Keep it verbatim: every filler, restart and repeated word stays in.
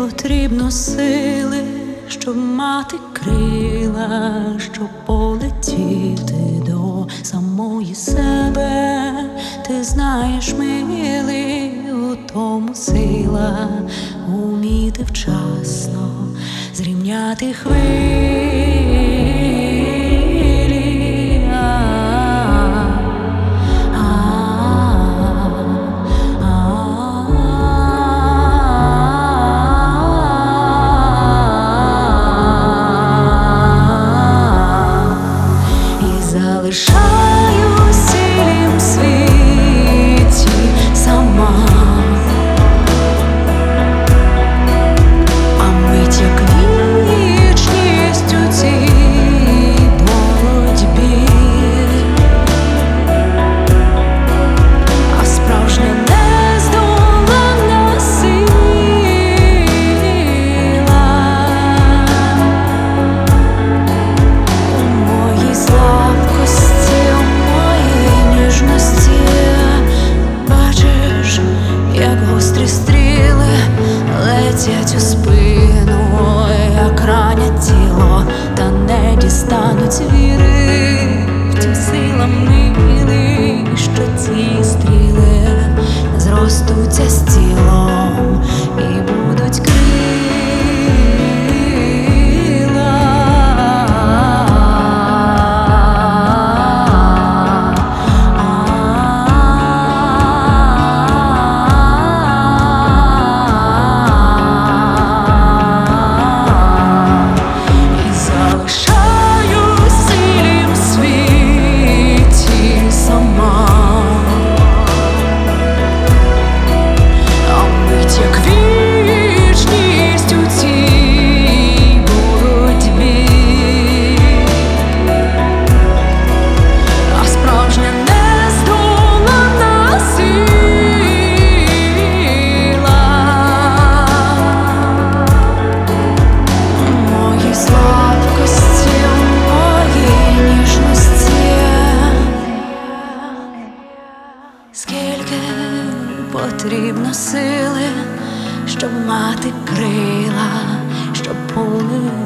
потрібно сили, щоб мати крила, щоб полетіти до самої себе. Ти знаєш, милий, у тому сила уміти вчасно зрівняти хвилі. Залишаюсь в цілім світі сама, а мить як вічність у цій боротьбі, а справжня нездоланна сила у моїй слабкості. Як гострі стріли летять у спину, як ранять тіло, та не дістануть віри. Втім, сила милий, що ці стріли зростуться з тілом і будуть крила. Скільки потрібно сили, щоб мати крила, щоб полетіти